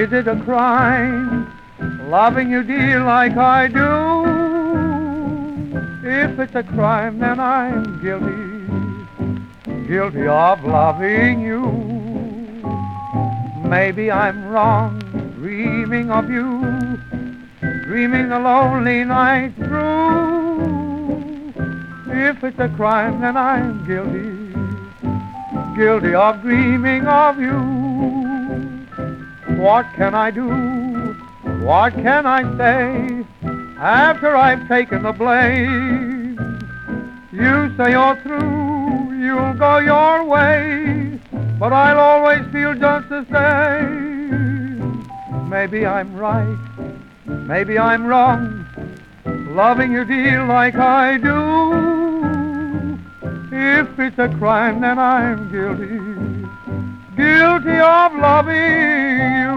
Is it a crime, loving you, dear, like I do? If it's a crime, then I'm guilty of loving you. Maybe I'm wrong, dreaming of you, dreaming the lonely night through. If it's a crime, then I'm guilty of dreaming of you. What can I do? What can I say after I've taken the blame? You say you're through, you'll go your way, but I'll always feel just the same. Maybe I'm right, maybe I'm wrong, loving you, dear, like I do. If it's a crime, then I'm guilty of loving you.